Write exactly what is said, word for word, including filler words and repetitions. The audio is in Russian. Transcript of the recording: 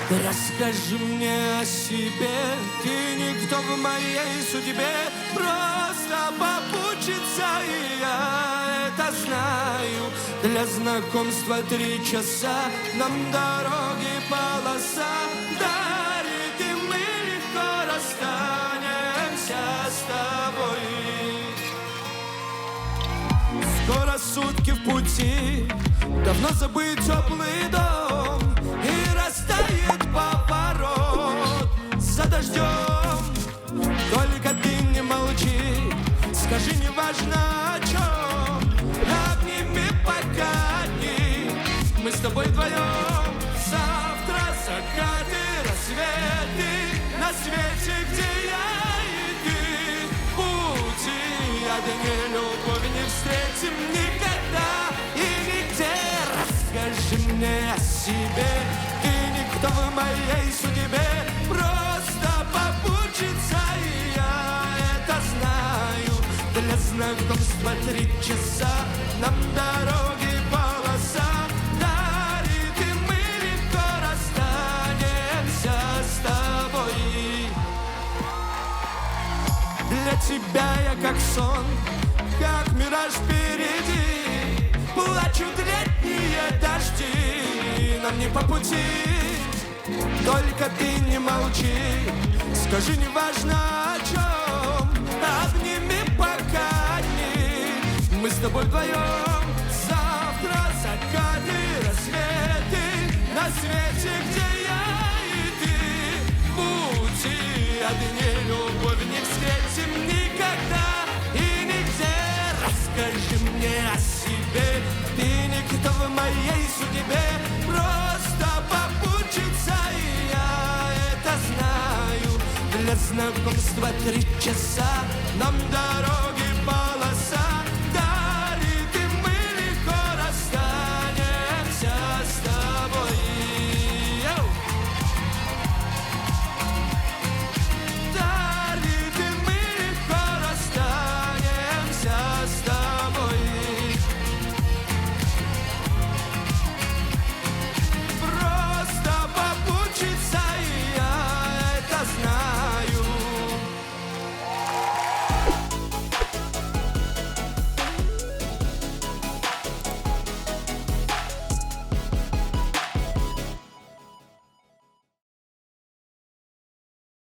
Расскажи мне о себе, ты никто в моей судьбе, просто попутчица, и я это знаю. Для знакомства три часа, нам дороги полоса дарит, и мы легко расстанемся с тобой. Скоро сутки в пути, давно забыт теплый дом, и растает поворот за дождем. Только ты не молчи, скажи, неважно о чем, обними пока дни, мы с тобой вдвоем. Завтра закаты, рассветы на свете, где я и ты. Пути одни любовь не встретим никогда и нигде. Расскажи мне о себе, ты никто в моей судьбе, просто попутчица, и я это знаю. Для знакомства три часа, нам дороги полоса дарит, и мы легко расстанемся с тобой. Для тебя я как сон, как мираж впереди, плачут летние дожди, нам не по пути. Только ты не молчи, скажи, неважно о чем, обними пока дни, мы с тобой вдвоем. Завтра закаты, рассветы на свете, где я и ты. Пути одни любовь не встретим никогда и нигде. Расскажи мне о себе, ты никто в моей судьбе, просто попутчица, и я это знаю. Для знакомства три часа, нам дороги полоса